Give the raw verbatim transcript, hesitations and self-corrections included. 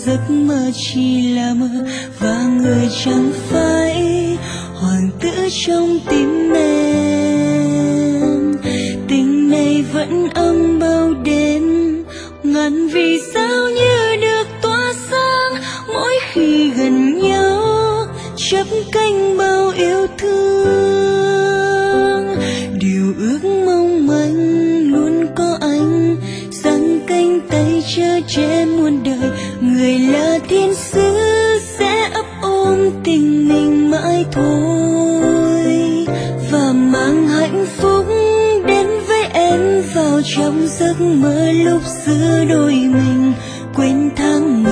giấc mơ chỉ là mơ, và người chẳng phải hoàng tử trong tim em. Tình này vẫn âm bao đêm, ngàn vì sao như được tỏa sáng mỗi khi gần nhau, chắp cánh bao yêu thương. Điều ước mong manh luôn có anh, giang cánh tay chở che muôn đời. Người là thiên sứ sẽ ấp ôm tình mình mãi thôi, và mang hạnh phúc đến với em vào trong giấc mơ lúc giữa đôi mình quên tháng ngày.